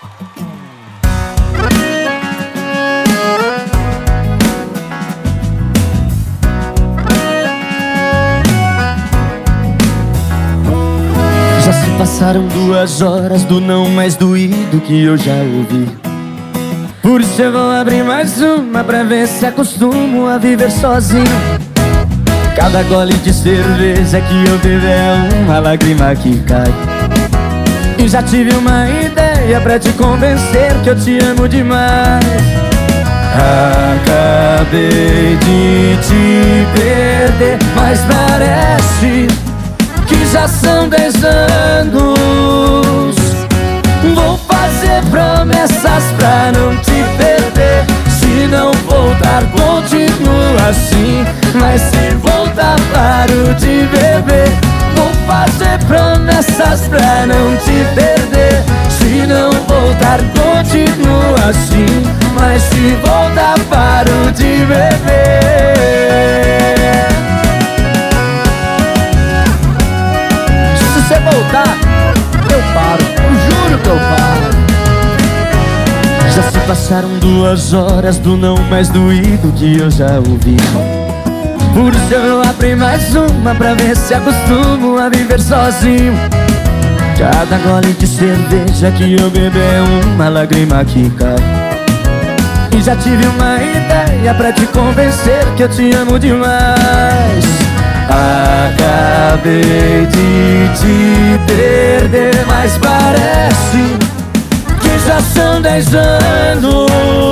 Já se passaram 2 horas do não mais doído que eu já ouvi. Por isso eu vou abrir mais uma pra ver se acostumo a viver sozinho. Cada gole de cerveja que eu beber é uma lágrima que cai. E já tive uma ideia pra te convencer que eu te amo demais. Acabei de te perder, mas parece que já são 10 anos. Vou fazer promessas pra não te perder. Se não voltar, continuo assim. Mas se voltar, paro de beber. Vou fazer promessas pra não te perder. Se não voltar, continuo assim. Mas se voltar, paro de beber. Se você voltar, eu paro, eu juro que eu paro. Já se passaram 2 horas do não mais doído que eu já ouvi. Por isso eu vou abrir mais uma pra ver se acostumo a viver sozinho. Cada gole de cerveja que eu beber é uma lágrima que cai. E já tive uma ideia pra te convencer que eu te amo demais. Acabei de te perder, mas parece que já são 10 anos.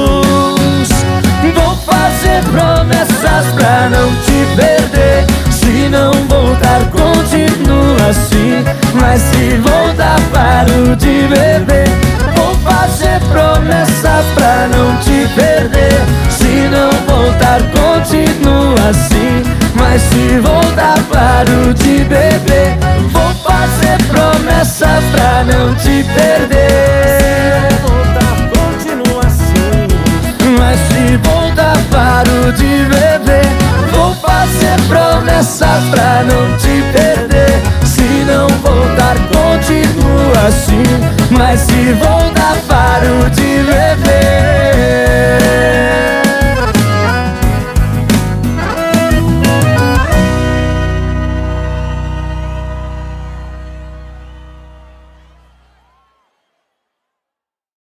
Vou fazer promessas pra não te perder. Se não voltar, continuo assim. Mas se voltar, paro de beber. Vou fazer promessas pra não te perder. Se não voltar, continuo assim. Mas se voltar, paro de beber. Vou fazer promessas pra não te perder. Se voltar, continuo assim. Mas se voltar, paro de beber. Vou fazer promessas pra não te perder. Se não voltar, continuo assim. Mas se voltar,